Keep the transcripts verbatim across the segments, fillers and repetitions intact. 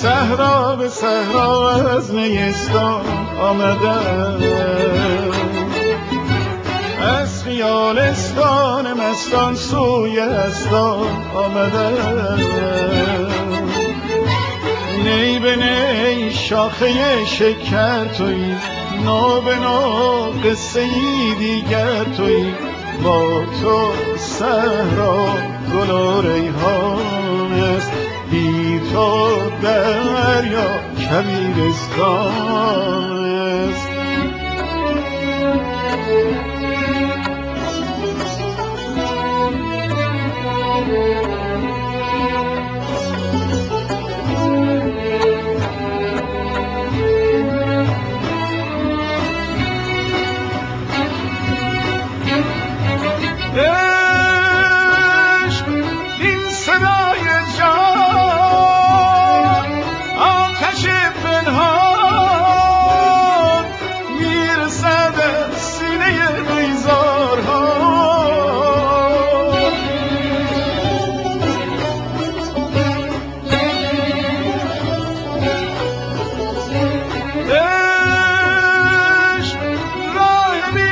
صحرا به صحرا از نیستان آمدم، از خیالستان مستان سوی استان آمدم. نی به نی شاخه شکر تویی، نو به نو قصه ای دیگر تویی. با تو صحرا گل و ریحان است، بی تو دریا کبیرستان است. عشق این صدای جان، آتش پنهان میرسد از سینه بیزارها. عشق راه بی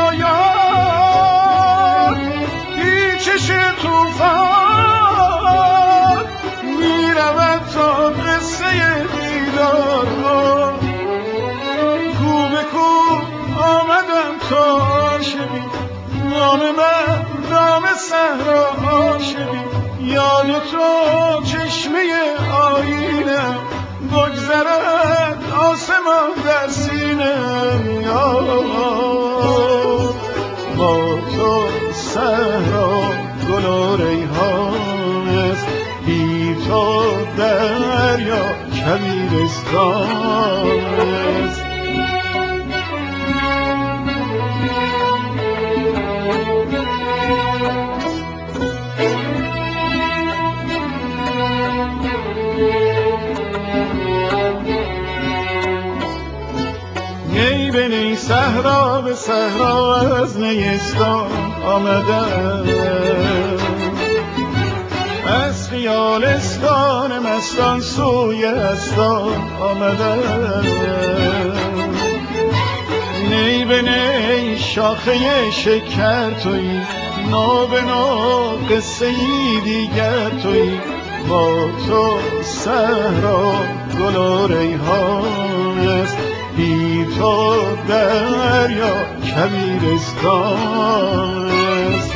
پایان، پیچش توفان میرود تا قصه دیدارها. کو به کو آمدم تا عاشقی، نام من نام صحرا عاشقی. یاد تو چشمه آیینم، بگذرد آسمان در سینم. با تو صحرا گل و ریحان است، بی تو دریا کبیرستان است. نی به نی صحرا به صحرا از نیستان آمدم، از خیالستان مستان سوی استان آمدم. نی به نی شاخه شکر تویی، نو به نو قصه ای دیگر تویی. با تو صحرا گل و ریحان است، بی تو دریا کبیرستان است.